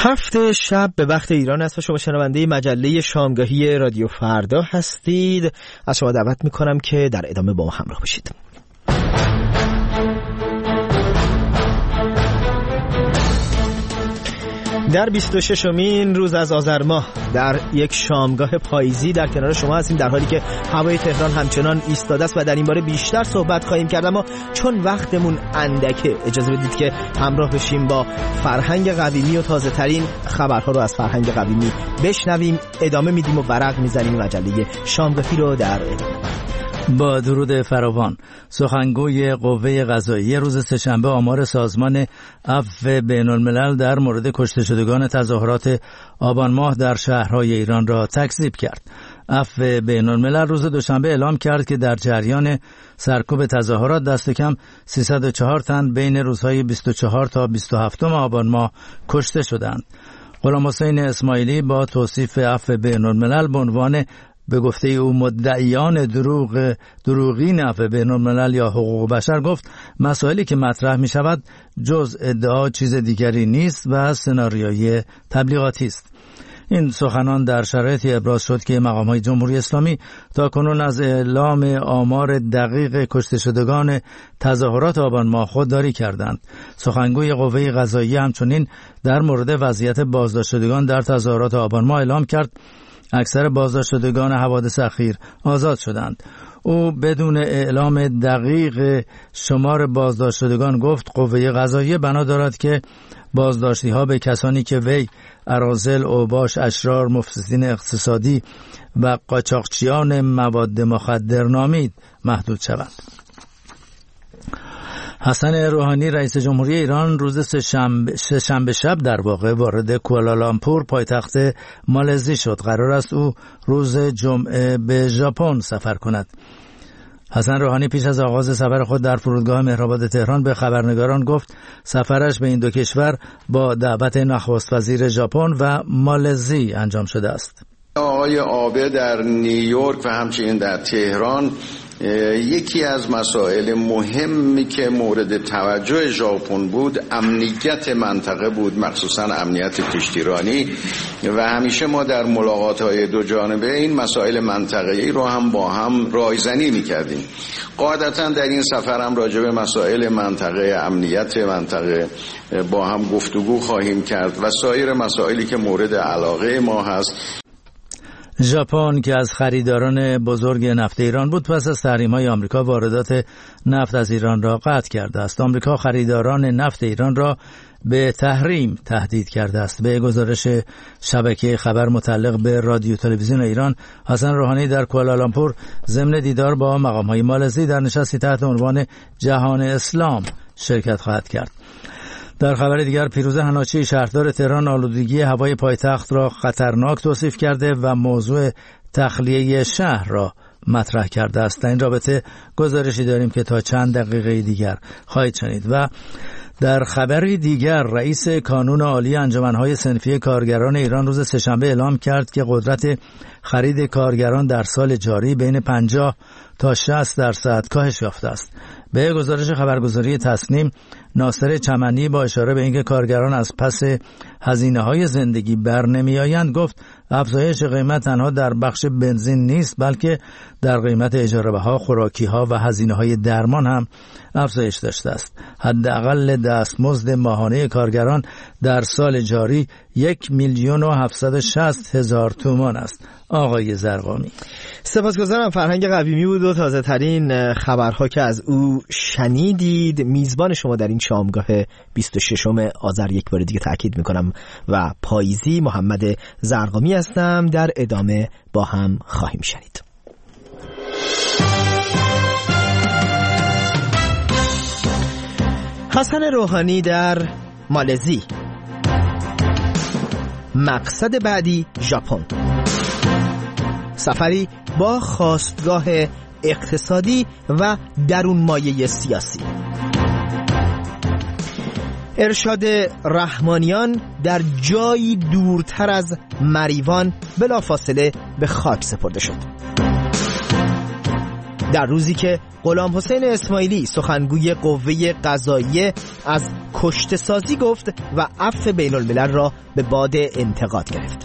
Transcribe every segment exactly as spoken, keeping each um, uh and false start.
هفت شب به وقت ایران است و شما شنونده مجله شامگاهی رادیو فردا هستید. از شما دعوت میکنم که در ادامه با ما همراه باشید. در بیست و ششمین روز از آذر ماه در یک شامگاه پاییزی در کنار شما هستیم، در حالی که هوای تهران همچنان ایستاده است و در این باره بیشتر صحبت خواهیم کرد. اما چون وقتمون اندکه، اجازه بدید که همراه بشیم با فرهنگ قویمی و تازه ترین خبرها رو از فرهنگ قویمی بشنویم. ادامه میدیم و ورق میزنیم مجله شامگاهی رو در ادامه. با درود فراوان، سخنگوی قوه قضاییه روز سه‌شنبه آمار سازمان عفو بین‌الملل در مورد کشته شدگان تظاهرات آبان ماه در شهرهای ایران را تکذیب کرد. عفو بین‌الملل روز دوشنبه اعلام کرد که در جریان سرکوب تظاهرات دست کم سیصد و چهار تن بین روزهای بیست و چهار تا بیست و هفت آبان ماه کشته شدند. غلام حسین اسماعیلی با توصیف عفو بین‌الملل به عنوان به گفته او مدعیان دروغ دروغین عفو بین‌الملل یا حقوق بشر گفت مسائلی که مطرح می شود جز ادعا چیز دیگری نیست و سناریوی تبلیغاتی است. این سخنان در شرایطی ابراز شد که مقام‌های جمهوری اسلامی تاکنون از اعلام آمار دقیق کشته شدگان تظاهرات آبان ماه خودداری کردند. سخنگوی قوه قضاییه همچنین در مورد وضعیت بازداشت شدگان در تظاهرات آبان ماه اعلام کرد اکثر بازداشت شدگان حوادث اخیر آزاد شدند. او بدون اعلام دقیق شمار بازداشت شدگان گفت قوه قضاییه بنا دارد که بازداشتی ها به کسانی که وی اراذل، اوباش، اشرار، مفسدین اقتصادی و قاچاقچیان مواد مخدر نامید محدود شوند. حسن روحانی رئیس جمهوری ایران روز سه‌شنبه شب در واقع وارد کوالالامپور پایتخت مالزی شد. قرار است او روز جمعه به ژاپن سفر کند. حسن روحانی پیش از آغاز سفر خود در فرودگاه مهرآباد تهران به خبرنگاران گفت سفرش به این دو کشور با دعوت نخست وزیر ژاپن و مالزی انجام شده است. آقای آبه در نیویورک و همچنین در تهران یکی از مسائل مهمی که مورد توجه ژاپن بود امنیت منطقه بود، مخصوصا امنیت کشتیرانی، و همیشه ما در ملاقات‌های دو جانبه این مسائل منطقه‌ای رو هم با هم رایزنی می‌کردیم. قاعدتاً در این سفر هم راجع به مسائل منطقه، امنیت منطقه با هم گفتگو خواهیم کرد و سایر مسائلی که مورد علاقه ما هست. ژاپن که از خریداران بزرگ نفت ایران بود پس از تحریم‌های آمریکا واردات نفت از ایران را قطع کرده است. آمریکا خریداران نفت ایران را به تحریم تهدید کرده است. به گزارش شبکه خبر متعلق به رادیو تلویزیون ایران، حسن روحانی در کوالالامپور ضمن دیدار با مقام‌های مالزی در نشستی تحت عنوان جهان اسلام شرکت خواهد کرد. در خبر دیگر، پیروزه حناچی شهردار تهران آلودگی هوای پایتخت را خطرناک توصیف کرده و موضوع تخلیه شهر را مطرح کرده است. در این رابطه گزارشی داریم که تا چند دقیقه دیگر خواهید شنید. و در خبری دیگر، رئیس کانون عالی انجمن‌های صنفی کارگران ایران روز سه‌شنبه اعلام کرد که قدرت خرید کارگران در سال جاری بین پنجاه تا شصت درصد کاهش یافته است. به گزارش خبرگزاری تصنیم، ناصر چمنی با اشاره به اینکه کارگران از پس هزینه‌های زندگی بر نمی‌آیند گفت افزایش قیمت تنها در بخش بنزین نیست، بلکه در قیمت اجاره‌ها، خوراکی‌ها و هزینه‌های درمان هم افزایش داشته است. حداقل دستمزد ماهانه کارگران در سال جاری یک میلیون و هفتصد و شصت هزار تومان است. آقای زرقامی. سپاسگزارم. فرهنگ قویمی بود و تازه ترین خبرها که از او شنیدید. میزبان شما در این شامگاه بیست و ششم آذر یک بار دیگه تاکید میکنم و پاییزی محمد زرقامی هستم. در ادامه با هم خواهیم شنید. حسن روحانی در مالزی، مقصد بعدی ژاپن، سفری با خاستگاه اقتصادی و درون مایه سیاسی. ارشاد رحمانیان در جایی دورتر از مریوان بلافاصله به خاک سپرده شد. در روزی که غلام حسین اسماعیلی سخنگوی قوه قضاییه از کشته سازی گفت و عفو بین الملل را به باد انتقاد گرفت.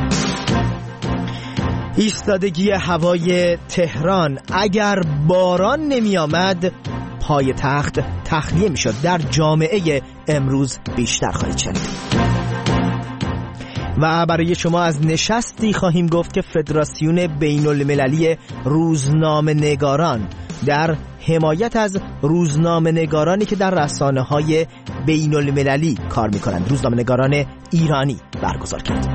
ایستادگی هوای تهران، اگر باران نمی آمد پای تخت تخلیه می شد. در جامعه امروز بیشتر خواهید شنید. و برای شما از نشستی خواهیم گفت که فدراسیون بین المللی روزنامه نگاران در حمایت از روزنامه نگارانی که در رسانه های بین المللی کار می کنند، روزنامه نگاران ایرانی، برگزار کرد.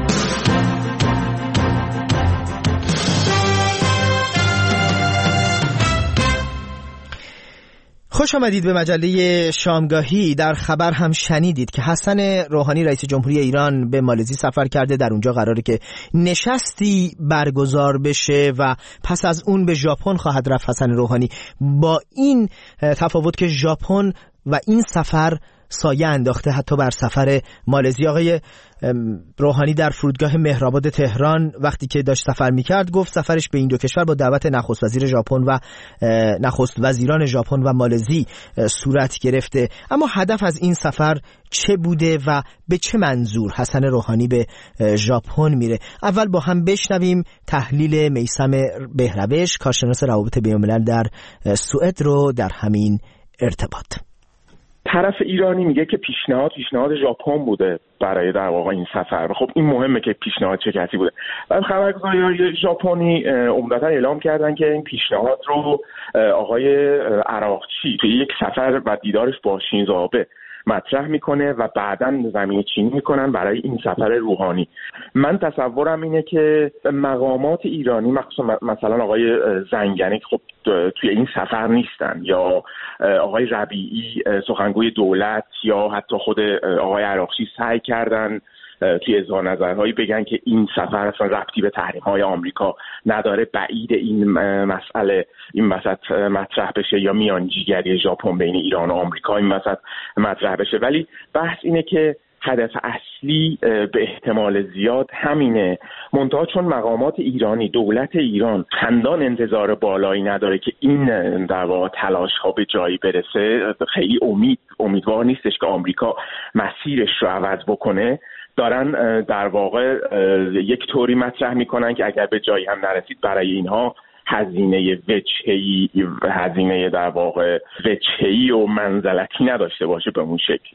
خوش آمدید به مجله شامگاهی. در خبر هم شنیدید که حسن روحانی رئیس جمهوری ایران به مالزی سفر کرده. در اونجا قراره که نشستی برگزار بشه و پس از اون به ژاپن خواهد رفت حسن روحانی، با این تفاوت که ژاپن و این سفر سایه انداخته حتی بر سفر مالزی. آقای روحانی در فرودگاه مهرآباد تهران وقتی که داشت سفر میکرد گفت سفرش به این دو کشور با دعوت نخست وزیر ژاپن و نخست وزیران ژاپن و مالزی صورت گرفته. اما هدف از این سفر چه بوده و به چه منظور حسن روحانی به ژاپن میره؟ اول با هم بشنویم تحلیل میثم بهروش، کارشناس روابط بین‌الملل در سوئد رو در همین ارتباط. طرف ایرانی میگه که پیشنهاد پیشنهاد ژاپن بوده برای در واقع این سفر و خب این مهمه که پیشنهاد چه کسی بوده. و خبرگزاری ژاپنی عمدتاً اعلام کردن که این پیشنهاد رو آقای عراقچی توی یک سفر و دیدارش با شینزو آبه مطرح میکنه و بعداً زمین چینی میکنن برای این سفر روحانی. من تصورم اینه که مقامات ایرانی، مخصوصا مثلا آقای زنگنی خب توی این سفر نیستن، یا آقای ربیعی سخنگوی دولت، یا حتی خود آقای عراقچی سعی کردن توی اظهار نظرهایی بگن که این سفر اصلا ربطی به تحریم‌های آمریکا نداره، بعید این مسئله این وسط مطرح بشه، یا میانجیگری ژاپن بین ایران و آمریکا این وسط مطرح بشه. ولی بحث اینه که هدف اصلی به احتمال زیاد همینه، منتها چون مقامات ایرانی، دولت ایران چندان انتظار بالایی نداره که این در واقع تلاش ها به جایی برسه، خیلی امید امیدوار نیستش که آمریکا مسیرش رو عوض بکنه، دارن در واقع یک طوری مطرح میکنن که اگر به جایی هم نرسید برای اینها هزینه وجهی هزینه در واقع وجهی و منزلتی نداشته باشه به اون شکل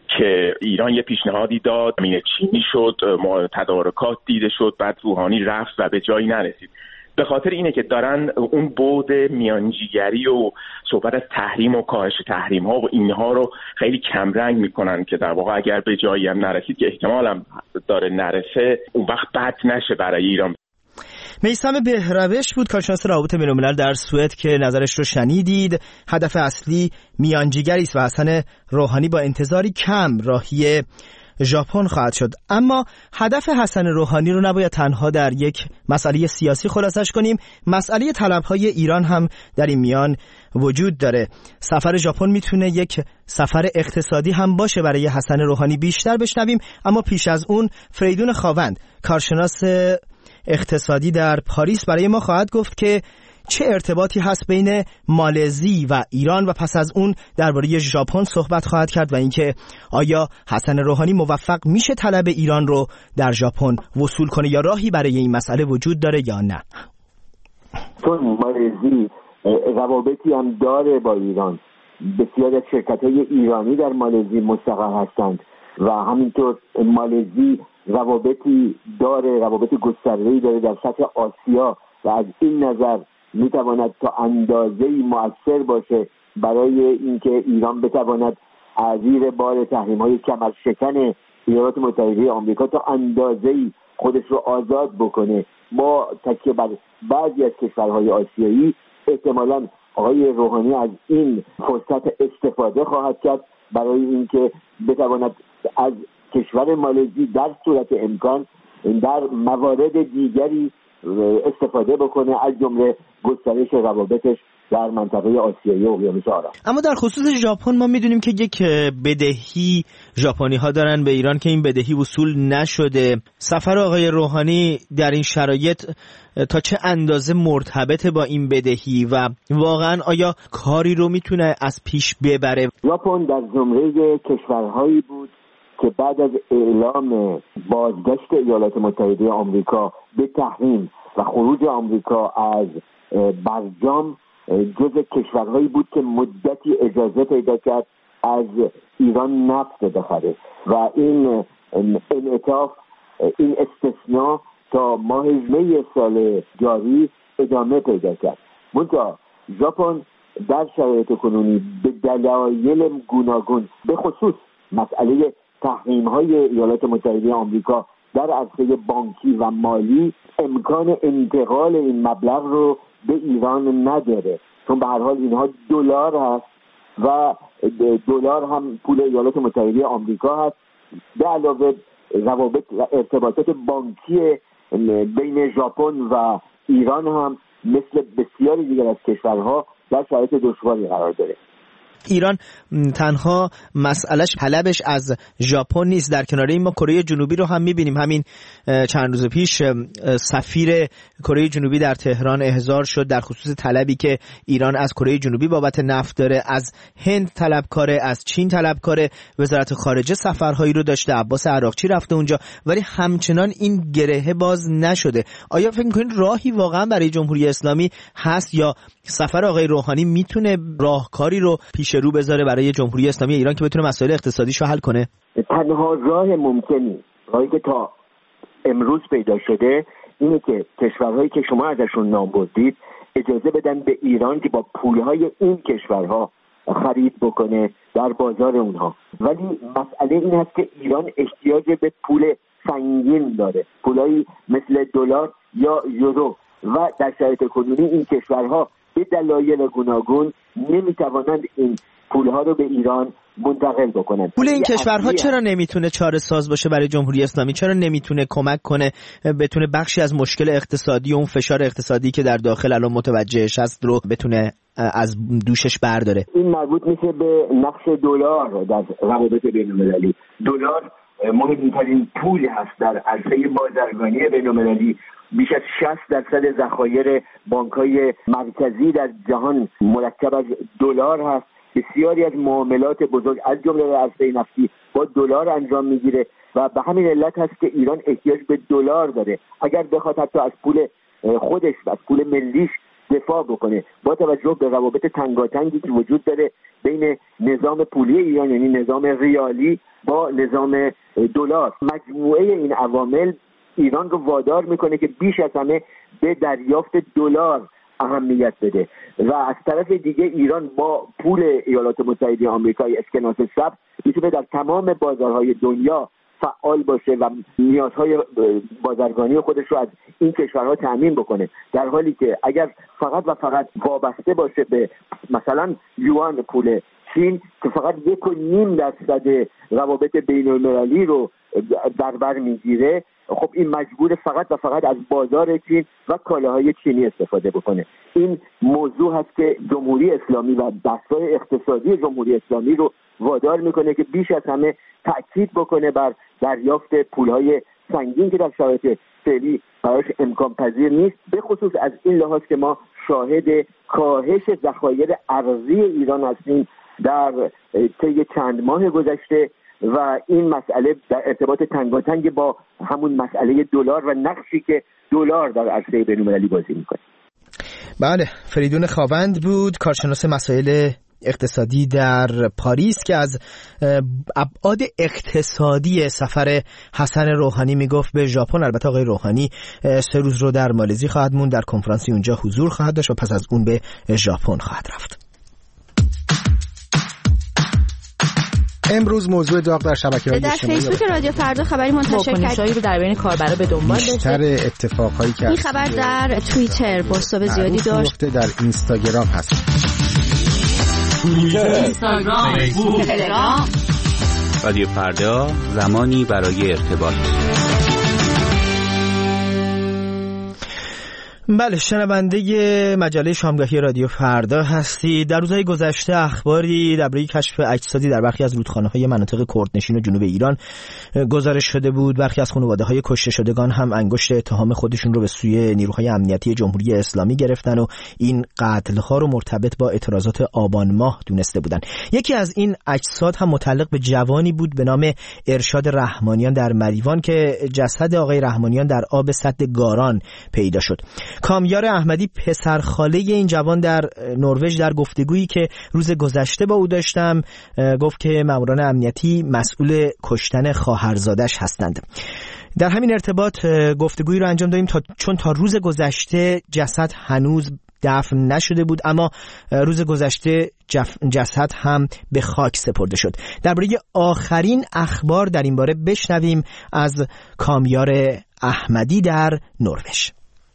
که ایران یه پیشنهادی داد، زمین چینی شد، تدارکات دیده شد، بعد روحانی رفت و به جایی نرسید. به خاطر اینه که دارن اون بعد میانجیگری و صحبت از تحریم و کاهش تحریم ها و اینها رو خیلی کمرنگ میکنن که در واقع اگر به جایی هم نرسید که احتمال هم داره نرسه، اون وقت بد نشه برای ایران. میثم بهروش بود، کارشناس روابط بین‌الملل در سوئد که نظرش رو شنیدید. هدف اصلی میانجیگری است و حسن روحانی با انتظاری کم راهی ژاپن خواهد شد. اما هدف حسن روحانی رو نباید تنها در یک مسئله سیاسی خلاصش کنیم، مسئله طلب‌های ایران هم در این میان وجود داره. سفر ژاپن میتونه یک سفر اقتصادی هم باشه برای حسن روحانی. بیشتر بشنویم، اما پیش از اون فریدون خاوند، کارشناس اقتصادی در پاریس، برای ما خواهد گفت که چه ارتباطی هست بین مالزی و ایران و پس از اون درباره ژاپن صحبت خواهد کرد و اینکه آیا حسن روحانی موفق میشه طلب ایران رو در ژاپن وصول کنه یا راهی برای این مسئله وجود داره یا نه. چون مالزی روابطی هم داره با ایران، بسیار از شرکت‌های ایرانی در مالزی مستقر هستند و همینطور مالزی روابطی داره، روابط گسترده‌ای داره در سطح آسیا و از این نظر میتواند تا اندازه‌ای مؤثر باشه برای اینکه ایران بتواند زیر بار تحریم‌های کمرشکن ایالات متحده آمریکا تا اندازه‌ای خودش رو آزاد بکنه. با تکیه بر بعضی از کشورهای آسیایی احتمالاً آقای روحانی از این فرصت استفاده خواهد کرد برای اینکه بتواند از کشور مالزی در صورت امکان در موارد دیگری استفاده بکنه، از جمله گسترش روابطش در منطقه آسیایی و اقیانوس آرام. اما در خصوص ژاپن ما میدونیم که یک بدهی ژاپنی ها دارن به ایران که این بدهی وصول نشده. سفر آقای روحانی در این شرایط تا چه اندازه مرتبط با این بدهی و واقعا آیا کاری رو میتونه از پیش ببره؟ ژاپن در زمره کشورهایی بود که بعد از اعلام بازگشت ایالات متحده آمریکا به تحریم و خروج آمریکا از برجام جز کشورهایی بود که مدتی اجازه پیدا کرد از ایران نفت بخره و این انعطاف، این استثناء تا ماه می سال جاری ادامه پیدا کرد. منتها ژاپن در شرایط کنونی به دلایل گوناگون به خصوص مسئله تحریم‌های ایالات متحده آمریکا در عرصه بانکی و مالی امکان انتقال این مبلغ رو به ایران نداره، چون به هر حال اینها دلار هست و دلار هم پول ایالات متحده آمریکا هست. به علاوه روابط و ارتباطات بانکی بین ژاپن و ایران هم مثل بسیاری دیگر از کشورها در شرایط دشواری قرار داره. ایران تنها مسئلهش طلبش از ژاپن نیست، در کنار این ما کره جنوبی رو هم میبینیم. همین چند روز پیش سفیر کره جنوبی در تهران احضار شد در خصوص طلبی که ایران از کره جنوبی بابت نفت داره. از هند طلبکاره، از چین طلبکاره. وزارت خارجه سفرهایی رو داشته، عباس عراقچی رفته اونجا، ولی همچنان این گره باز نشده. آیا فکر می‌کنید راهی واقعا برای جمهوری اسلامی هست یا سفر آقای روحانی میتونه راهکاری رو پیش رو بذاره برای جمهوری اسلامی ایران که بتونه مسائل اقتصادیشو حل کنه؟ تنها راه ممکنی، راهی که تا امروز پیدا شده، اینه که کشورهایی که شما ازشون نام بردید اجازه بدن به ایران که با پولهای این کشورها خرید بکنه در بازار اونها. ولی مسئله این هست که ایران احتیاج به پول سنگین داره، پولایی مثل دلار یا یورو، و در شرایط کنونی این کشورها به دلایل گوناگون نمیتوانند این پولها رو به ایران منتقل بکنن. پول این کشورها چرا نمیتونه چاره ساز باشه برای جمهوری اسلامی؟ چرا نمیتونه کمک کنه بتونه بخشی از مشکل اقتصادی و اون فشار اقتصادی که در داخل الان متوجهش هست رو بتونه از دوشش برداره؟ این مربوط میشه به نقش دلار در روابط بین‌المللی. دلار مهمترین پول هست در عرصه بازرگانی بین‌المللی. بیش از شصت درصد ذخایر بانک‌های مرکزی در جهان مرکب از دلار هست. بسیاری از معاملات بزرگ از جمله در عرصه نفتی با دلار انجام میگیره و به همین علت هست که ایران احتیاج به دلار داره. اگر بخواد حتی از پول خودش و از پول ملیش دفاع بکنه، با توجه به روابط تنگاتنگی که وجود داره بین نظام پولی ایران یعنی نظام ریالی با نظام دلار، مجموعه این عوامل ایران رو وادار میکنه که بیش از همه به دریافت دلار اهمیت بده و از طرف دیگه ایران با پول ایالات متحده آمریکایی اسکناس ثبت میتونه در تمام بازارهای دنیا فعال باشه و نیازهای بازرگانی خودش رو از این کشورها تامین بکنه، در حالی که اگر فقط و فقط وابسته باشه به مثلا یوان پول چین که فقط یک و نیم درصد روابط بین المللی رو در بر میگیره، خب این مجبور فقط و فقط از بازار چین و کالاهای چینی استفاده بکنه. این موضوع هست که جمهوری اسلامی و دستگاه اقتصادی جمهوری اسلامی رو وادار میکنه که بیش از همه تأکید بکنه بر دریافت پولهای سنگین که در شرایط فعلی براش امکان پذیر نیست، به خصوص از این لحاظ که ما شاهد کاهش ذخایر ارزی ایران هستیم در طی چند ماه گذشته و این مسئله در ارتباط تنگاتنگ با همون مسئله دلار و نقشی که دلار در عرصه بین‌المللی بازی میکنه. بله، فریدون خاوند بود، کارشناس مسائل اقتصادی در پاریس که از ابعاد اقتصادی سفر حسن روحانی میگفت به ژاپن. البته آقای روحانی سه روز رو در مالزی خواهد موند، در کنفرانسی اونجا حضور خواهد داشت و پس از اون به ژاپن خواهد رفت. امروز موضوع داغ در شبکه‌های اجتماعی در فیسبوک رادیو فردا خبری منتشر کردیم رو در بین کاربرا به دنبال داشته. بیشتر اتفاقایی که این خبر در توییتر بازتاب زیادی داشت، در اینستاگرام هست. توییتر، اینستاگرام، فیسبوک، تلگرام. رادیو فردا، زمانی برای ارتباط. بله، شنونده مجله شامگاهی رادیو فردا هستی. در روزهای گذشته اخباری درباره کشف اجسادی در برخی از رودخانه‌های مناطق کردنشین و جنوب ایران گزارش شده بود. برخی از خانواده‌های کشته شدگان هم انگشت اتهام خودشون رو به سوی نیروهای امنیتی جمهوری اسلامی گرفتن و این قتل‌ها رو مرتبط با اعتراضات آبان ماه دونسته بودن. یکی از این اجساد هم متعلق به جوانی بود به نام ارشاد رحمانیان در مریوان که جسد آقای رحمانیان در آب سد گاران پیدا شد. کامیار احمدی پسرخاله این جوان در نروژ در گفتگویی که روز گذشته با او داشتم گفت که ماموران امنیتی مسئول کشتن خواهرزادش هستند. در همین ارتباط گفتگویی رو انجام دادیم تا چون تا روز گذشته جسد هنوز دفن نشده بود، اما روز گذشته جسد هم به خاک سپرده شد. درباره آخرین اخبار در این باره بشنویم از کامیار احمدی در نروژ.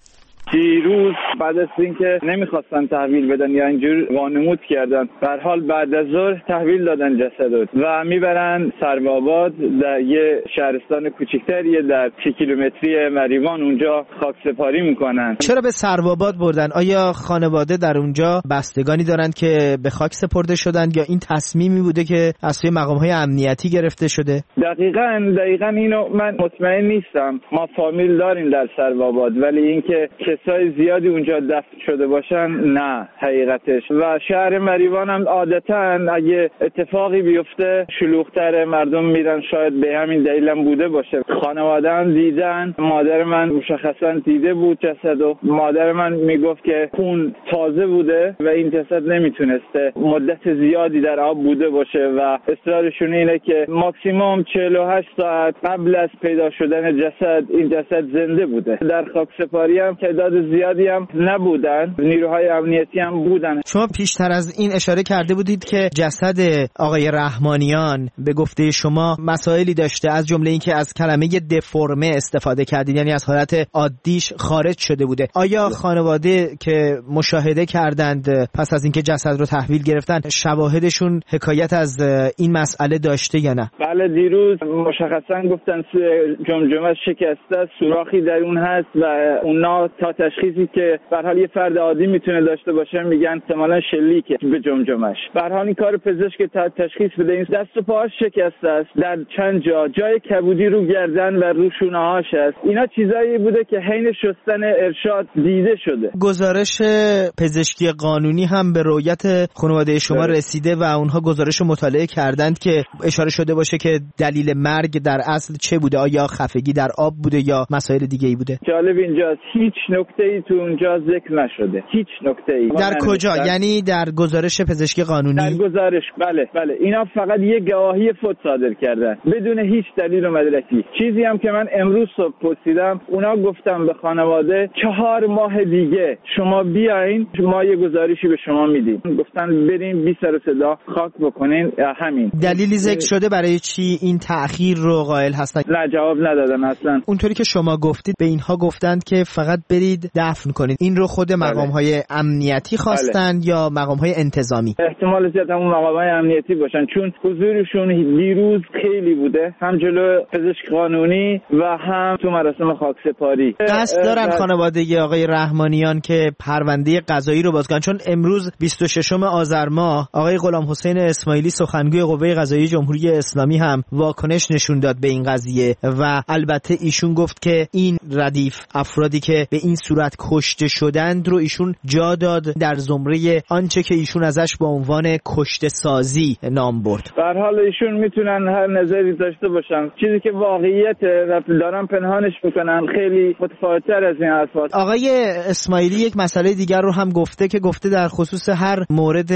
دیروز بعد از اینکه نمیخواستن تحویل بدن یا اینجور وانمود کردن، به هر حال بعد از ظهر تحویل دادن جسد و میبرن سروآباد در یه شهرستان کوچیکتریه در سی کیلومتری مریوان، اونجا خاک سپاری میکنن. چرا به سروآباد بردن؟ آیا خانواده در اونجا بستگانی دارند که به خاک سپرده شدن یا این تصمیمی بوده که از سوی مقام‌های امنیتی گرفته شده؟ دقیقاً دقیقاً اینو من مطمئن نیستم. ما فامیل داریم در سروآباد، ولی اینکه کسای زیادی اونجا دفن شده باشن نه حقیقتش. و شهر مریوان هم عادتاً اگه اتفاقی بیفته شلوغ‌تره، مردم میرن، شاید به همین دلیل هم بوده باشه. خانواده هم دیدن، مادر من مشخصاً دیده بود جسد و مادر من میگفت که خون تازه بوده و این جسد نمیتونسته مدت زیادی در آب بوده باشه و اصرارشون اینه که ماکسیموم چهل و هشت ساعت قبل از پیدا شدن جسد این جسد زنده بوده. در خاکسپاری هم تعداد زیادی هم نبودن، نیروهای امنیتی هم بودن. شما پیشتر از این اشاره کرده بودید که جسد آقای رحمانیان به گفته شما مسائلی داشته، از جمله اینکه از کلمه دفرمه استفاده کردید، یعنی از حالت عادیش خارج شده بوده. آیا خانواده که مشاهده کردند پس از اینکه جسد رو تحویل گرفتن شواهدشون حکایت از این مسئله داشته یا نه؟ بله، دیروز مشخصا گفتن جمجمه شکسته، سوراخی در اون هست و اونا تا تشخیصی که به هر حال یه فرد عادی میتونه داشته باشه میگن احتمالاً شلیکه به جمجمش. به هر حال این کار پزشک تا تشخیص بده. این دست و پاش شکسته است در چند جا، جای کبودی رو گردن و رو شونه‌هاش است. اینا چیزایی بوده که حین شستن ارشاد دیده شده. گزارش پزشکی قانونی هم به رویت خانواده شما ده. رسیده و اونها گزارش رو مطالعه کردند که اشاره شده باشه که دلیل مرگ در اصل چه بوده؟ آیا خفگی در آب بوده یا مسائل دیگه ای بوده؟ جالب اینجاست هیچ نکته‌ای تو اونجا ذکر نشده، هیچ نکته‌ای. در کجا؟ در... یعنی در گزارش پزشکی قانونی؟ در گزارش بله بله اینا فقط یه گواهی فوت صادر کردن بدون هیچ دلیل و مدرکی. چیزی هم که من امروز صبح پرسیدم، اونا گفتم به خانواده چهار ماه دیگه شما بیاین ما یه گزارشی به شما میدیم. گفتن بریم بی سر و صدا خاک بکنین. همین. دلیلی ذکر شده برای چی این تأخیر رو قائل هستن؟ نه، جواب ندادن اصلا. اونطوری که شما گفتید به اینها گفتند که فقط برید دفن کنید. این رو خود مقام‌های امنیتی خواستن بله. یا مقام‌های انتظامی؟ احتمال زیاد همون مقام‌های امنیتی باشن، چون حضورشون دیروز خیلی بوده، هم جلو پزشک قانونی و هم تو مراسم خاکسپاری. قصد دارن خانواده آقای رحمانیان که پرونده قضایی رو باز کنن، چون امروز بیست و ششم آذر ماه آقای غلام حسین اسماعیلی سخنگوی قوه قضاییه جمهوری اسلامی هم واکنش نشون داد به این قضیه و البته ایشون گفت که این ردیف افرادی که به این صورت کشته شدند رو ایشون جا داد در زمره آنچه که ایشون ازش با عنوان کشته سازی نام برد. به هر حال ایشون میتونن هر نظری داشته باشن، چیزی که واقعیته و دارن پنهانش میکنن خیلی متفاوت‌تر از این حرفات. آقای اسماعیلی یک مسئله دیگر رو هم گفته که گفته در خصوص هر مورد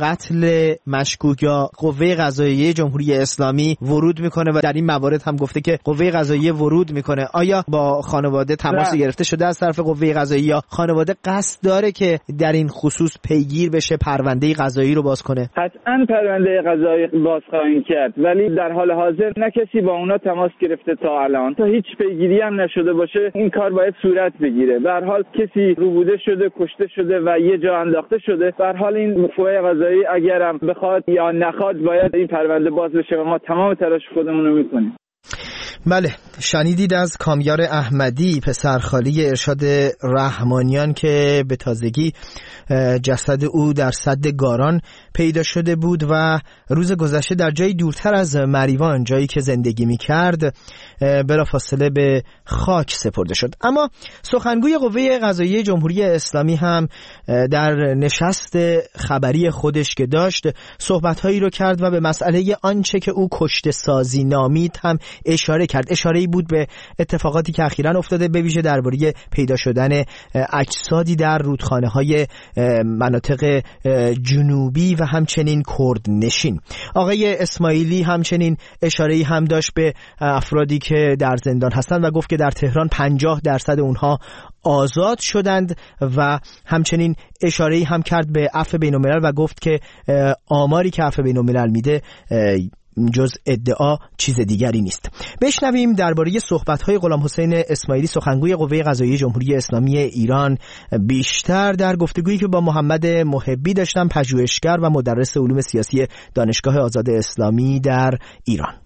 قتل مشکوک یا قوه قضاییه جمهوری اسلامی ورود میکنه و در این موارد هم گفته که قوه قضاییه ورود میکنه. آیا با خانواده تماس گرفته شده از طرف قوه قضاییه یا خانواده قصد داره که در این خصوص پیگیر بشه پرونده قضایی رو باز کنه؟ قطعاً پرونده قضایی باز خواهیم کرد، ولی در حال حاضر نه کسی با اونا تماس گرفته تا الان، تا هیچ پیگیری هم نشده باشه این کار باید صورت بگیره. به هر حال کسی روبوده شده، کشته شده و یه جا انداخته شده. به هر حال این قوه قضایی اگرم بخواد یا نخواد باید این پرونده باز بشه و ما تمام تلاش خودمون رو میکنیم. بله، شنیدید از کامیار احمدی، پسرخالی ارشاد رحمانیان که به تازگی جسد او در سد گاران پیدا شده بود و روز گذشته در جایی دورتر از مریوان، جایی که زندگی می کرد، بلافاصله به خاک سپرده شد. اما سخنگوی قوه قضاییه جمهوری اسلامی هم در نشست خبری خودش که داشت صحبت‌هایی رو کرد و به مسئله آنچه که او کشته سازی نامید هم اشاره کرد. اشاره‌ای بود به اتفاقاتی که اخیراً افتاده، به ویژه درباره پیدا شدن اجسادی در رودخانه‌های مناطق جنوبی و همچنین کردنشین. آقای اسماعیلی همچنین اشاره‌ای هم داشت به افرادی که در زندان هستند و گفت که در تهران پنجاه درصد اونها آزاد شدند و همچنین اشاره‌ای هم کرد به عفو بین‌الملل و گفت که آماری که عفو بین‌الملل میده جز ادعا چیز دیگری نیست. بشنویم درباره صحبت‌های غلامحسین اسماعیلی، سخنگوی قوه قضاییه جمهوری اسلامی ایران، بیشتر در گفتگویی که با محمد محبی داشتم، پژوهشگر و مدرس علوم سیاسی دانشگاه آزاد اسلامی در ایران.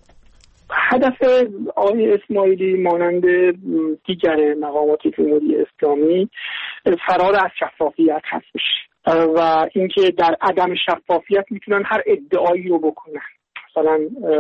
هدف آقای اسماعیلی مانند دیگر مقامات جمهوری اسلامی فرار از شفافیت هستش و اینکه در عدم شفافیت میتونن هر ادعایی رو بکنن. مثلا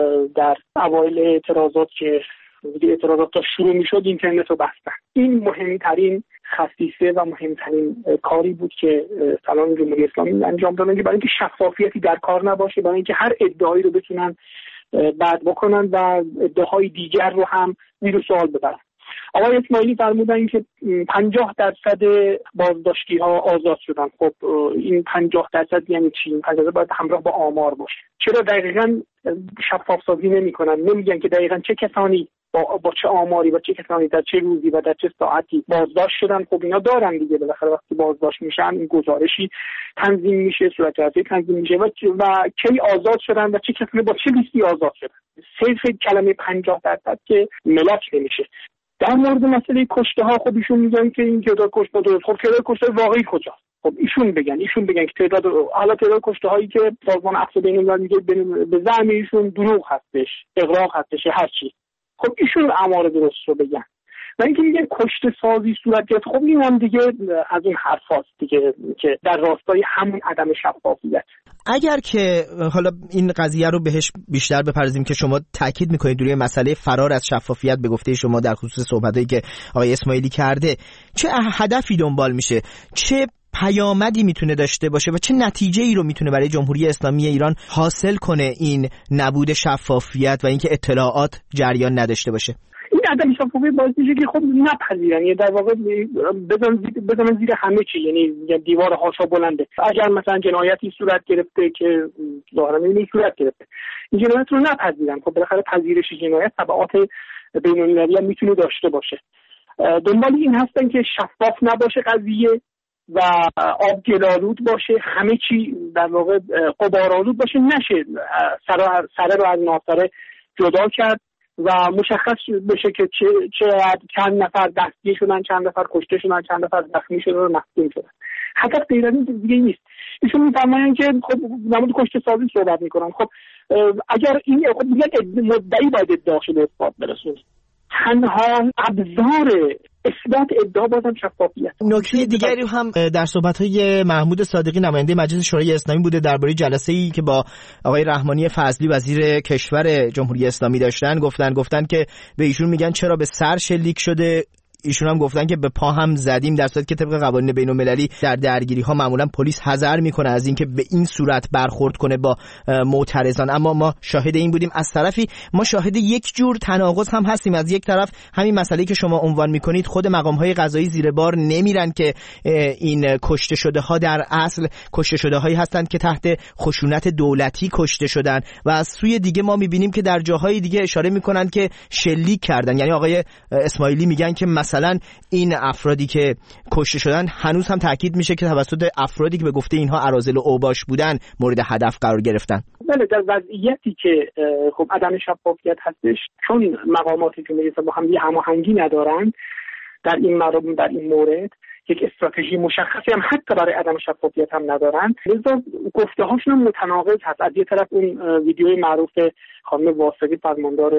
در اوایل اعتراضات که اعتراضات تا شروع میشد اینترنت رو بستن. این مهمترین خصیصه و مهمترین کاری بود که سالن جمهوری اسلامی انجام دادن، برای اینکه شفافیتی در کار نباشه، برای اینکه هر ادعایی رو بتونن بعد بکنن و ادعاهای دیگر رو هم زیر سوال ببرن. آقای اسماعیلی فرمودن که پنجاه درصد بازداشتی ها آزاد شدن. خب این پنجاه درصد یعنی چی؟ این پنجاه درصد باید همراه با آمار باشه. چرا دقیقاً شفاف سازی نمی‌کنن؟ نمیگن که دقیقاً چه کسانی با, با چه آماری و چه کسانی در چه روزی و در چه ساعتی بازداشت شدن. خب اینا دارن دیگه، بالاخره وقتی بازداشت میشن این گزارشی تنظیم میشه، صورت جلسه تنظیم میشه و, و کی آزاد شدن و چه کسانی با چه لیستی آزاد شدن. صرف کلمه پنجاه درصد که ملاک نمیشه. در مورد مسئله کشته ها خب ایشون میگن که این تعداد کشته درست. خب تعداد کشته واقعی کجاست؟ خب ایشون بگن ایشون بگن که تعداد حالا تعداد کشته هایی که سازمان عفو بین‌الملل میگه به زعم ایشون دروغ هستش، اغراق هستش، هر چی. خب ایشون آمار درست رو بگن. و اینکه میگن کشته سازی صورت گرفت، خب این هم دیگه از اون حرفاست دیگه که در راستای همون عدم شفافیت. اگر که حالا این قضیه رو بهش بیشتر بپردازیم که شما تاکید میکنید روی مسئله فرار از شفافیت، به گفته شما در خصوص صحبتایی که آقای اسماعیلی کرده، چه هدفی دنبال میشه؟ چه پیامدی میتونه داشته باشه و چه نتیجه‌ای رو میتونه برای جمهوری اسلامی ایران حاصل کنه این نبود شفافیت و اینکه اطلاعات جریان نداشته باشه؟ این عدم شفافیت باعث میشه که خب نپذیرن، یعنی در واقع بزنن بزنن زیر همه چی، یعنی دیوار هاشا بلنده. اگر مثلا جنایتی صورت گرفته که ظاهرا این صورت گرفته، این جنایت رو نپذیرن، خب بالاخره پذیرش جنایت تبعات بین‌المللی میتونه داشته باشه. دنبال این هستن که شفاف نباشه قضیه و آب گلالود باشه، همه چی در واقع غبارآلود باشه، نشه سر سر رو از ناسره جدا کرد و مشخص بشه که چه چه چند نفر دستگیر شدن، چند نفر کشته شدن، چند نفر زخمی شدن و مصدوم شدن. هدف غیر از این دیگه نیست. ایشون میفرمایند که خب نمود کشته سازی صحبت میکنن. خب اگر این خب میگن مدعی باید ادعا شده اثبات برسونه. تنها ابزار اثبات ادعا بازم شفافیت. نکته دیگری هم در صحبت‌های محمود صادقی نماینده مجلس شورای اسلامی بوده درباره جلسه‌ای که با آقای رحمانی فضلی وزیر کشور جمهوری اسلامی داشتن. گفتن گفتن که به ایشون میگن چرا به سر شلیک شده. ایشون هم گفتن که به پا هم زدیم، در صورتی که طبق قوانین بین‌المللی در درگیری ها معمولا پلیس حذر میکنه از اینکه به این صورت برخورد کنه با معترضان. اما ما شاهد این بودیم. از طرفی ما شاهد یک جور تناقض هم هستیم. از یک طرف همین مسئله‌ای که شما عنوان میکنید، خود مقام‌های قضایی زیر بار نمیرن که این کشته شده ها در اصل کشته شده هایی هستند که تحت خشونت دولتی کشته شدن، و از سوی دیگه ما میبینیم که در جاهای دیگه اشاره میکنن که شلیک کردن. یعنی آقای اسماعیلی میگن که مثلا این افرادی که کشته شدن هنوز هم تاکید میشه که توسط افرادی که به گفته اینها اراذل و اوباش بودن مورد هدف قرار گرفتن. بله، در وضعیتی که خب عدم شفافیت هستش، چون مقامات جمهوری اسلامی با هم یه هماهنگی ندارن در این مورد، در این مورد یک استراتژی مشخصی هم حتی برای عدم شفافیت هم ندارن، لذا گفته هاشون متناقض هست. از یه طرف اون ویدیوی معروف خانم واسقی فرماندار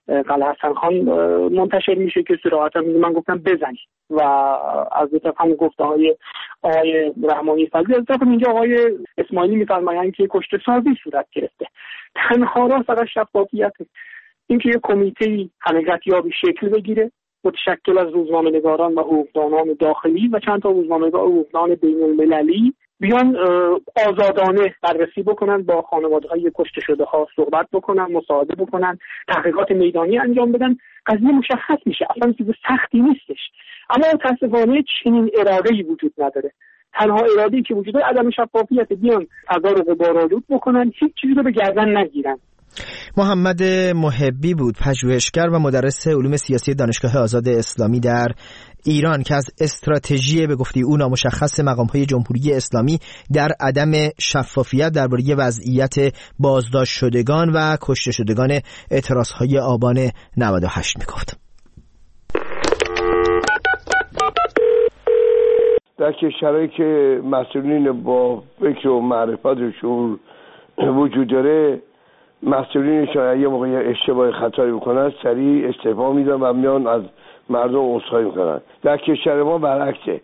قلعه حسن خان منتشر میشه که صراحتا من گفتم بزنید و از دو طرف هم گفته های آقای رحمانی فضلی، از طرف اینجا آقای اسماعیلی میفرمایند که کشته سازی صورت گرفته. تنها راه فقط شفافیته، اینکه یک کمیته حقیقتیابی شکل بگیره متشکل از روزنامه‌نگاران و حقوقدانان داخلی و چند تا روزنامه‌نگار حقوقدان بین‌المللی بیان آزادانه بررسی بکنن، با خانواده‌های کشته شده ها صحبت بکنن، مصاحبه بکنن، تحقیقات میدانی انجام بدن. قضیه مشخص میشه، اصلا چیز سختی نیستش، اما متأسفانه چنین اراده‌ای وجود نداره. تنها اراده‌ای که وجود داره عدم شفافیت. بیان فضا رو غبارآلود بکنن، هیچ چیزی رو به گردن نگیرن. محمد محبی بود، پژوهشگر و مدرس علوم سیاسی دانشگاه آزاد اسلامی در ایران که از استراتژی به گفته او نامشخص مقام‌های جمهوری اسلامی در عدم شفافیت درباره وضعیت بازداشت شدگان و کشته شدگان اعتراضهای آبان نود و هشت میگفت. در کشورهایی که مسئولین با فکر و معرفت و شعور وجود داره، مسئولین شاید یه موقع اشتباه خطایی بکنن سریع استعفا میدن و میان از مردم عذرخواهی میکنن. در کشور ما برعکسه.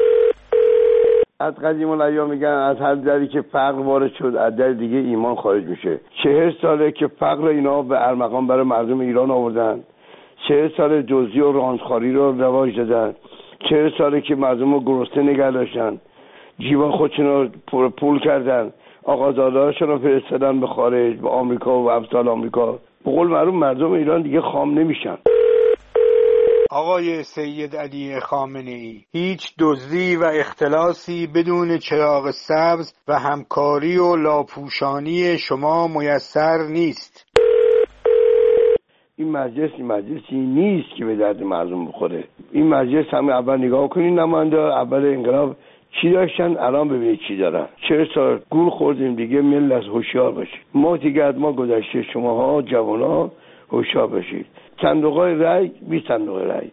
از قدیم الایام میگن از هر دری که فقر وارد شد از در دیگه ایمان خارج میشه. چهل ساله که فقر اینا به ارمغان برای مردم ایران آوردن، چهل سال دزدی و رانتخواری رو رواج دادن، چهل ساله که مردم رو گرسنه نگه داشتن، جیبان خودشون رو پول کردن، آقازاده‌هاشون رو فرستادن به خارج، به آمریکا و امثال آمریکا. به قول معروف مردم ایران دیگه خام نمیشن. آقای سید علی خامنه‌ای، هیچ دزدی و اختلاسی بدون چراغ سبز و همکاری و لاپوشانی شما میسر نیست. این مجلس این مجلسی نیست که به درد مردم بخوره. این مجلس هم اول نگاه کنین، نماینده اول انقلاب چی داشتن، الان ببینید چی دارن. چه سال گول خوردیم دیگه، ملت هوشیار باشید. ما دیگه از ما گذشته، شماها جوان‌ها هوشیار باشید. صندوق‌های رأی بی صندوق رأی.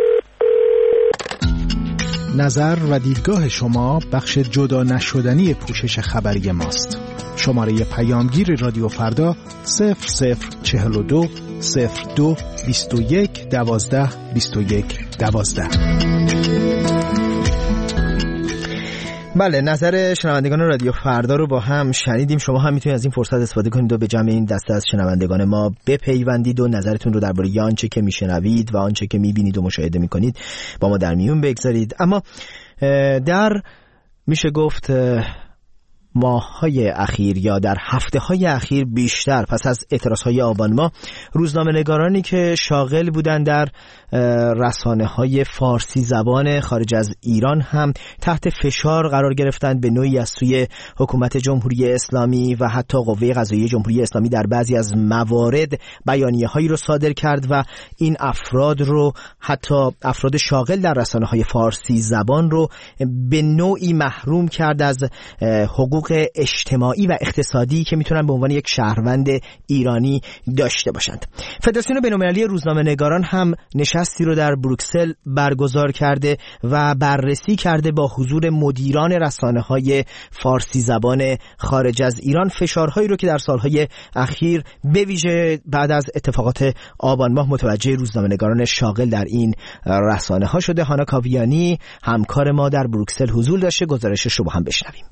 نظر و دیدگاه شما بخش جدا نشدنی پوشش خبری ماست. شماره پیامگیر رادیو فردا صفر صفر چهل و دو صفر دو بیست و یک دوازده بیست و یک دوازده. بله، نظر شنوندگان رادیو فردا رو با هم شنیدیم. شما هم میتونید از این فرصت استفاده کنید و به جمع این دسته از شنوندگان ما بپیوندید و نظرتون رو درباره آنچه که میشنوید و آنچه که میبینید و مشاهده میکنید با ما در میون بگذارید. اما در میشه گفت ماه‌های اخیر یا در هفته‌های اخیر بیشتر پس از اعتراضهای آبان ماه، روزنامه‌نگارانی که شاغل بودند در رسانه‌های فارسی زبان خارج از ایران هم تحت فشار قرار گرفتند به نوعی از سوی حکومت جمهوری اسلامی و حتی قوه قضاییه جمهوری اسلامی در بعضی از موارد بیانیه‌هایی رو صادر کرد و این افراد رو، حتی افراد شاغل در رسانه‌های فارسی زبان رو، به نوعی محروم کرد از حقوق اجتماعی و اقتصادی که میتونن به عنوان یک شهروند ایرانی داشته باشند. فدراسیون بین‌المللی روزنامه‌نگاران هم نشستی رو در بروکسل برگزار کرده و بررسی کرده با حضور مدیران رسانه‌های فارسی زبان خارج از ایران فشارهایی رو که در سالهای اخیر به ویژه بعد از اتفاقات آبان ماه متوجه روزنامه‌نگاران شاغل در این رسانه‌ها شده. هانا کاویانی همکار ما در بروکسل حضور داشته، گزارشش رو با هم بشنویم.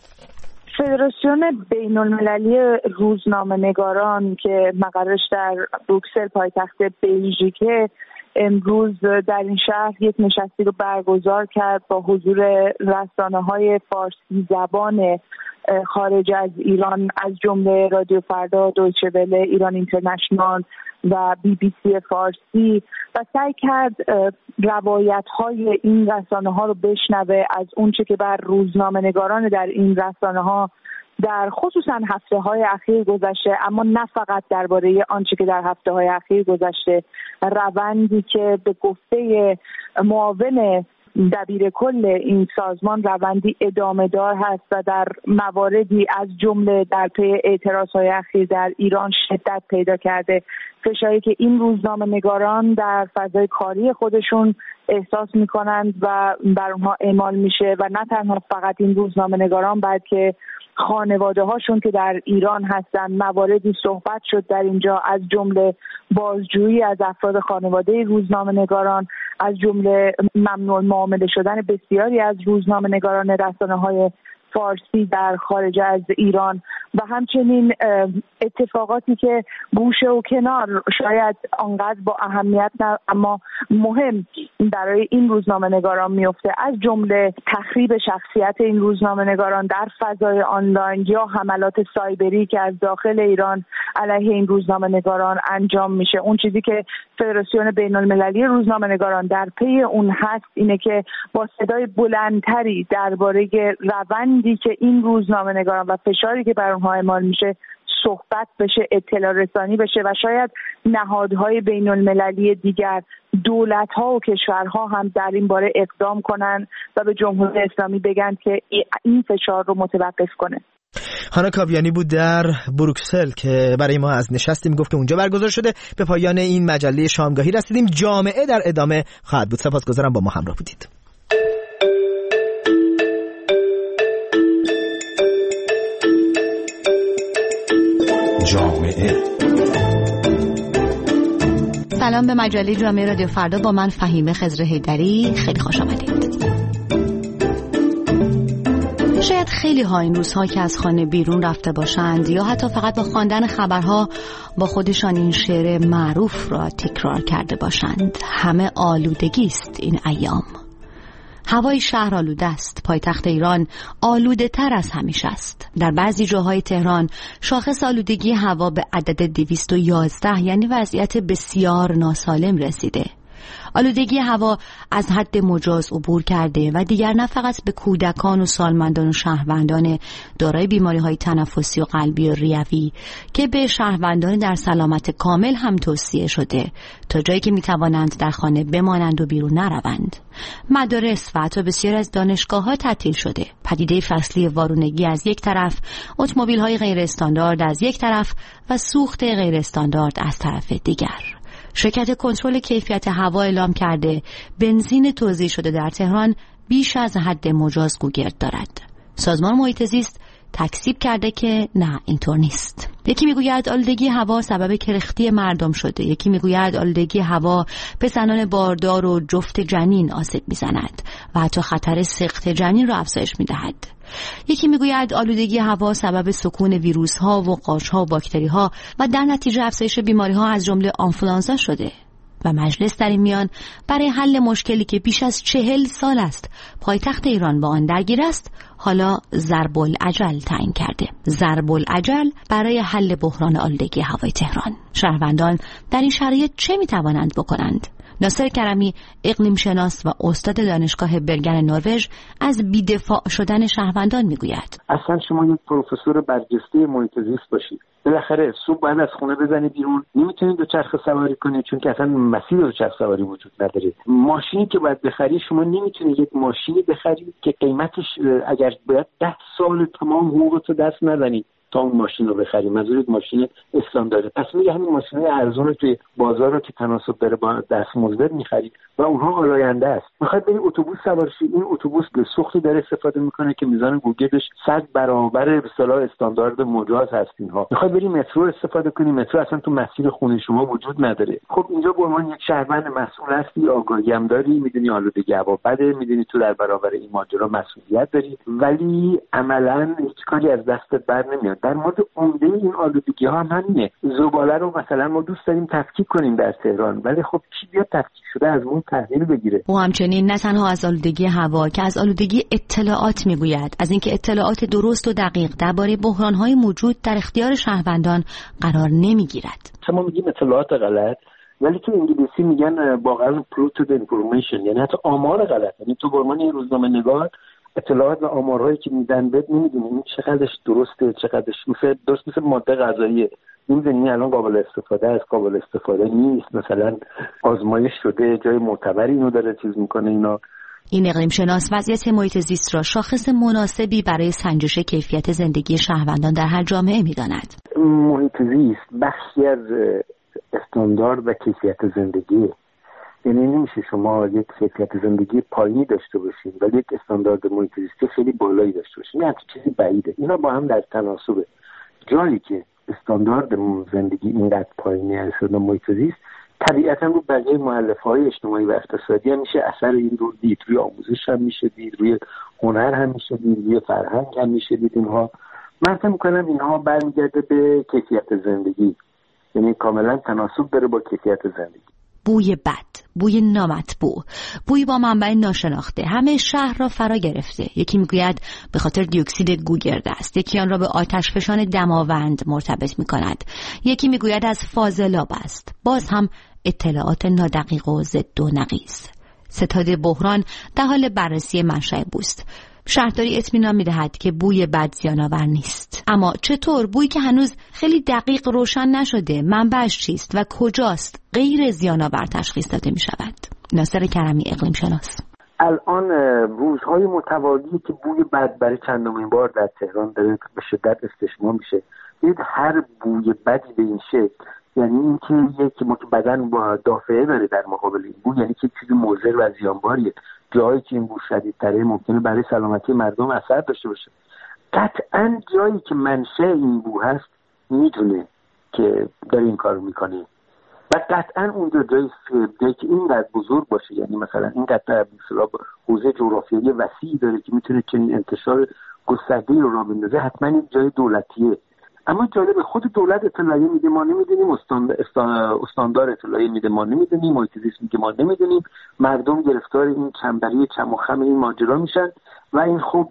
فدراسیون بین‌المللی روزنامه‌نگاران که مقرش در بروکسل پایتخت بلژیک امروز در این شهر یک نشستی رو برگزار کرد با حضور رسانه‌های فارسی زبان خارج از ایران، از جمله رادیو فردا، دویچه وله، ایران اینترنشنال و بی بی سی فارسی، و سعی کرد روایت‌های این رسانه‌ها رو بشنوه از اونچه که بر روزنامه‌نگاران در این رسانه‌ها در خصوصا هفته‌های اخیر گذشته، اما نه فقط درباره آنچه که در هفته‌های اخیر گذشته، روندی که به گفته معاون دبیر کل این سازمان روندی ادامه دار هست و در مواردی از جمله در پی اعتراضهای اخیر در ایران شدت پیدا کرده. فشاری که این روزنامه نگاران در فضای کاری خودشون احساس میکنند و بر اونها اعمال میشه و نه تنها فقط این روزنامه نگاران بلکه خانواده هاشون که در ایران هستن. مواردی صحبت شد در اینجا از جمله بازجویی از افراد خانواده روزنامه نگاران، از جمله ممنوع معامله شدن بسیاری از روزنامه نگاران رسانه های فارسی در خارج از ایران و همچنین اتفاقاتی که گوشه و کنار شاید آنقدر با اهمیت نه اما مهم برای این روزنامه نگاران میفته، از جمله تخریب شخصیت این روزنامه نگاران در فضای آنلاین یا حملات سایبری که از داخل ایران علیه این روزنامه نگاران انجام میشه. اون چیزی که فدراسیون بین المللی روزنامه نگاران در پی اون هست اینه که با صدای بلندتری درباره روند که این روزنامه نگاران و فشاری که بر اونها اعمال میشه صحبت بشه، اطلاع رسانی بشه و شاید نهادهای بین المللی دیگر، دولت‌ها و کشورها هم در این باره اقدام کنن و به جمهوری اسلامی بگن که این فشار رو متوقف کنه. هانا کاویانی بود در بروکسل که برای ما از نشستی میگفت که اونجا برگزار شده. به پایان این مجله شامگاهی رسیدیم. جامعه در ادامه خواهد بود. سپاسگزارم با ما همراه بودید. جامعه. سلام به مجله جامعه رادیو فردا با من فهیمه خضر حیدری. خیلی خوش آمدید. شاید خیلی ها این روزها که از خانه بیرون رفته باشند یا حتی فقط با خواندن خبرها با خودشان این شعر معروف را تکرار کرده باشند. همه آلودگی است این ایام. هوای شهر آلوده است. پایتخت ایران آلوده تر از همیشه است. در بعضی جاهای تهران شاخص آلودگی هوا به عدد دویست و یازده، یعنی وضعیت بسیار ناسالم رسیده. آلودگی هوا از حد مجاز عبور کرده و دیگر نه فقط به کودکان و سالمندان و شهروندان دارای بیماری‌های تنفسی و قلبی و ریوی که به شهروندان در سلامت کامل هم توصیه شده تا جایی که می‌توانند در خانه بمانند و بیرون نروند. مدارس و حتی بسیار از دانشگاه‌ها تعطیل شده. پدیده فصلی وارونگی از یک طرف، اتومبیل‌های غیر استاندارد از یک طرف و سوخت غیر استاندارد از طرف دیگر. شرکت کنترل کیفیت هوا اعلام کرده بنزین توزیع شده در تهران بیش از حد مجاز گوگرد دارد. سازمان محیط زیست تکذیب کرده که نه، اینطور نیست. یکی میگوید آلودگی هوا سبب کرختی مردم شده، یکی میگوید آلودگی هوا به زنان باردار و جفت جنین آسیب میزند و حتی خطر سقط جنین را افزایش میدهد. یکی میگوید آلودگی هوا سبب سکون ویروس ها و قارچ ها و باکتری ها و در نتیجه افزایش بیماری ها از جمله آنفولانزا شده. و مجلس در این میان برای حل مشکلی که بیش از چهل سال است پایتخت ایران با آن درگیر است، حالا ضرب العجل تعیین کرده. ضرب العجل برای حل بحران آلودگی هوای تهران. شهروندان در این شرایط چه میتوانند بکنند؟ ناصر کرمی، اقلیم شناس و استاد دانشگاه برگن نروژ، از بی‌دفاع شدن شهروندان میگوید. اصلا شما یک پروفسور برجسته محیط زیست باشید، بالاخره صبح باید از خونه بزنید بیرون، نمیتونید دوچرخه سواری کنید چون که اصلا مسیر دوچرخه سواری وجود نداره. ماشینی که باید بخرید شما نمیتونید یک ماشینی بخرید که قیمتش اگر باید ده سال تمام حقوقتو دست ندنید تا اون ماشین رو بخریم. منظور یک ماشین استاندارد. پس میگه همین ماشینای ارزون رو توی بازار رو که تناسب داره با دستمزد میخرید و اونها آلاینده است. میخواد برید اتوبوس سوار شید، این اتوبوس به سوختی داره استفاده میکنه که میزان گوگردش صد برابر به اصطلاح استاندارد مجاز هست. اینها میخواد برید مترو استفاده کنی، مترو اصلا تو مسیر خونه شما وجود نداره. خب اینجا به عنوان یک شهروند مسئول هستی، آگاهی هم داری، میدونی آلودگی هوا بده، میدونی تو در برابر این ماجرا مسئولیت داری، ولی عملاً هیچ کاری از دستت بر نمیاد. در مورد عمده این آلودگی ها هم همینه. زباله رو مثلا ما دوست داریم تفکیک کنیم در تهران، ولی خب کی بیاد تفکیک شده از اون تحلیل بگیره؟ و همچنین نه تنها از آلودگی هوا که از آلودگی اطلاعات میگوید، از اینکه اطلاعات درست و دقیق درباره بحران‌های موجود در اختیار شهروندان قرار نمیگیرد. شما میگیم اطلاعات غلط، ولی تو انگلیسی میگن واقعا polluted information، یعنی حتی آمار غلط. یعنی تو به عنوان یه روزنامه نگار اطلاعات و آمارهایی که میدن بهت نمیدونی این چقدرش درسته، چقدرش مثل درست مثل ماده غذاییه، نمیدونی الان قابل استفاده است، قابل استفاده نیست، مثلا آزمایش شده جای معتبری اینو داره چیز میکنه. اینا این اقلیم شناس وضعیت محیط زیست را شاخص مناسبی برای سنجش کیفیت زندگی شهروندان در هر جامعه می‌داند. محیط زیست بخشی از استاندارد و کیفیت زندگی، یعنی نمیشه شما یک کیفیت زندگی پایینی داشته باشید ولی یک استاندارد محیط زیستی خیلی بالایی داشته باشید. این چیزی بعیده. اینا با هم در تناسبه. جایی که استاندارد زندگی اینقدر پایینی از محیط زیست، طبیعتا رو بقیه مؤلفه‌های اجتماعی و اقتصادی هم میشه اثر این رو دید. روی آموزش هم میشه دید، روی هنر هم میشه دید، روی فرهنگ هم میشه دید. اینها من فکر می‌کنم اینها برمیگرده به کیفیت زندگی، یعنی کاملا تناسب داره با کیفیت زندگی. بوی بد، بوی نامطبوع، بوی با منبع ناشناخته همه شهر را فرا گرفته. یکی میگوید به خاطر دیوکسید گوگرد است، یکی آن را به آتشفشان دماوند مرتبط میکند، یکی میگوید از فاضلاب است. باز هم اطلاعات نادقیق و ضد و نقیض. ستاد بحران در حال بررسی منشأ بوست. شهرداری اطمینان می‌دهد که بوی بد زیان‌آور نیست. اما چطور بویی که هنوز خیلی دقیق روشن نشده منبعش چیست و کجاست غیر زیان‌آور تشخیص داده می‌شود؟ ناصر کرمی، اقلیم شناس. الان روزهای متوالی که بوی بد برای چندمین بار در تهران داره به شدت استشمام میشه. دید هر بوی بدی به این شکل، یعنی اینکه یک بدن با دافعه داره در مقابل این بو، یعنی که چیزی مضر و زیانباریه. جایی که این بو شدیدتره ممکنه برای سلامتی مردم اثر داشته باشه. قطعاً جایی که منشأ این بو هست میدونه که داره این کارو میکنه و قطعاً اونجا جایی جایی که اینقدر بزرگ باشه، یعنی مثلا اینقدر مثلا حوزه جغرافیایی وسیعی داره که میتونه چنین انتشار گسترده‌ای رو راه بندازه، حتما این جای دولتیه. اما جالب خود دولت اطلاعیه میده ما نمیدونیم، استاندار اطلاعیه میده ما نمیدونیم، محیط زیست میگه ما نمیدونیم، مردم گرفتار این چنبری چم و خم این ماجرا میشن و این خب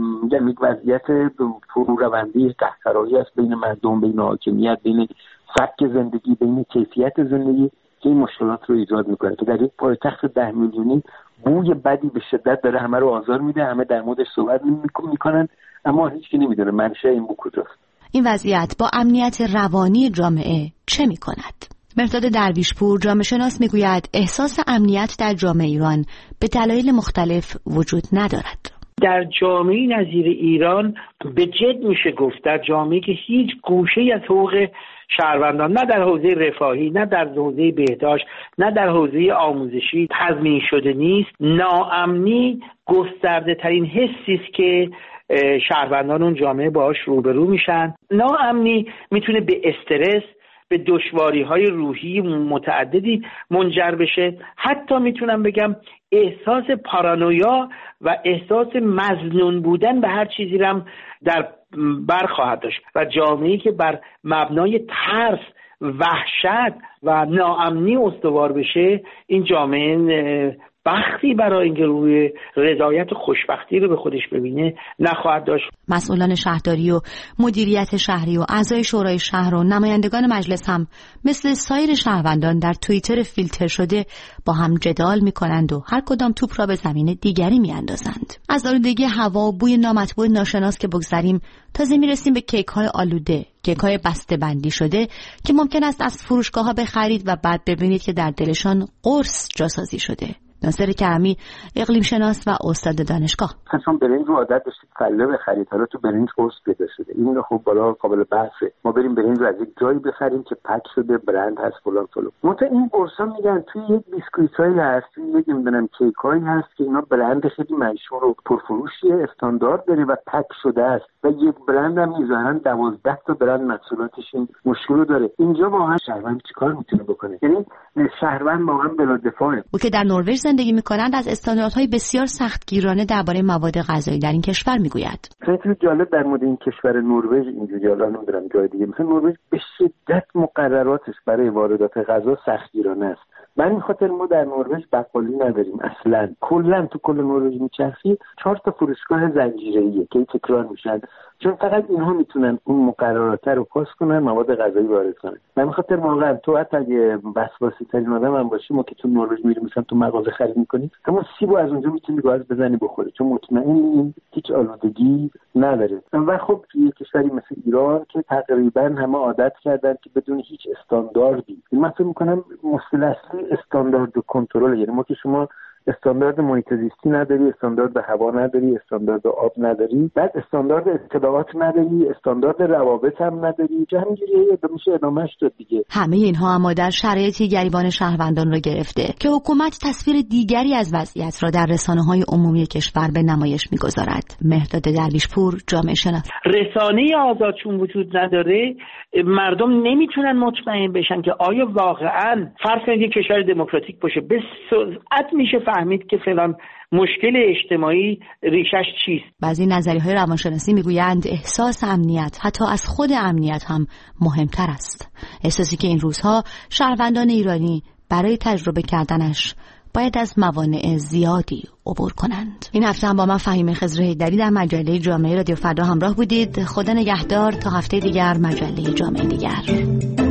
یک وضعیت فرو روندی قهقرایی است بین مردم، بین حاکمیت، بین سبک زندگی، بین کیفیت زندگی که این مشکلات رو ایجاد میکنه که در یک پایتخت ده میلیونی بوی بدی به شدت داره همه رو آزار میده، همه در موردش صحبت میکنن اما هیچ کی نمیدونه منشأ این بو کجاست. این وضعیت با امنیت روانی جامعه چه می کند؟ مرداد درویشپور جامعه شناس می گوید احساس امنیت در جامعه ایران به دلایل مختلف وجود ندارد. در جامعه نظیر ایران به جد میشه گفت، در جامعه که هیچ گوشه‌ای از حقوق شهروندان نه در حوزه رفاهی، نه در حوزه بهداشت، نه در حوزه آموزشی تضمین شده نیست، ناامنی گسترده ترین حسی است که شهروندان اون جامعه باهاش روبرو میشن. ناامنی میتونه به استرس، به دشواری‌های روحی متعددی منجر بشه. حتی میتونم بگم احساس پارانویا و احساس مظنون بودن به هر چیزی رو هم در بر خواهد داشت و جامعه‌ای که بر مبنای ترس، وحشت و ناامنی استوار بشه، این جامعه بختی برای اینکه روی رضایت خوشبختی رو به خودش ببینه نخواهد داشت. مسئولان شهرداری و مدیریت شهری و اعضای شورای شهر و نمایندگان مجلس هم مثل سایر شهروندان در توییتر فیلتر شده با هم جدال می‌کنند و هر کدام توپ را به زمین دیگری می‌اندازند. از آلودگی هوا و بوی نامطبوع ناشناس که بگذریم، تازه می‌رسیم به کیک‌های آلوده، کیک‌های بسته بندی شده که ممکن است از فروشگاه‌ها بخرید و بعد ببینید که در دلشان قرص جاسازی شده. ناصر کرمی، اقلیم شناس و استاد دانشگاه. چون برنج رو عادت داشتید فله بخرید، حالا تو برنج قرص پیدا شده. این خب بالا قابل بحثه. ما بریم برنج رو از یک جایی بخریم که پک شده، برند هست فلان فلان. مثلا این قرصا میگن توی یک بیسکویتایی هست، توی یک نمیدونم کیکایی هست که اینا برند خیلی مشهور و پرفروشی استاندارد داره و پک شده است و یک برند هم میذارن دوازده تا برند محصولاتش این مشکل داره. اینجا واقعا شهروند چیکار میتونه بکنه؟ یعنی شهروند واقعا بلا دفاعه. و که در نروژ زندگی می‌کنند از استانداردهای بسیار سختگیرانه درباره مواد غذایی در این کشور می‌گوید. خیلی جالب در مورد این کشور نروژ اینجوری، حالا نمی‌دونم جای دیگه، مثلا نروژ به شدت مقرراتش برای واردات غذا سختگیرانه است. من این خاطر ما در نروژ بقالی نداریم اصلا. کلا تو کل نروژ میچرخی چهار تا فروشگاه زنجیره‌ایه که تکرار میشن، چون فقط اینها میتونن اون مقررات رو پاس کنن، مواد غذایی وارد کنن. من این خاطر واقعا تو حتی اگه وسواسی ترین آدم هم باشی، ما که تو نروژ میریم مثلا تو مغازه خرید میکنی، اما سیبو از اونجا میتونی گاز بزنی بخوری، چون مطمئن هیچ آلودگی نداره. و خب یه کشوری مثل ایران که تقریبا همه عادت کردن که بدون هیچ استانداردی، من فکر میکنم مشکل اصلی استاندارد و کنترل. یعنی ما که شما استاندارد محیط زیستی نداری، استاندارد هوا نداری، استاندارد آب نداری، بعد استاندارد اطلاعات نداری، استاندارد روابط هم نداری، جمع‌گیری میشه ادامهش داد دیگه. همه اینها اما در شرایطی گریبان شهروندان را گرفته که حکومت تصویر دیگری از وضعیت را در رسانه‌های عمومی کشور به نمایش می‌گذارد. مهرداد درویشپور، جامعه شناس. رسانه آزاد چون وجود نداره، مردم نمیتونن مطمئن بشن که آیا واقعاً فرض کنید یک کشور دموکراتیک باشه به سرعت میشه فهمید که فلان مشکل اجتماعی ریشش چیست. بعضی نظریه‌های روانشناسی میگویند احساس امنیت حتی از خود امنیت هم مهمتر است. احساسی که این روزها شهروندان ایرانی برای تجربه کردنش باید از موانع زیادی عبور کنند. این هفته هم با من فهیمه خضر حیدری در مجله جامعه رادیو فردا همراه بودید. خدا نگهدار تا هفته دیگر، مجله جامعه دیگر.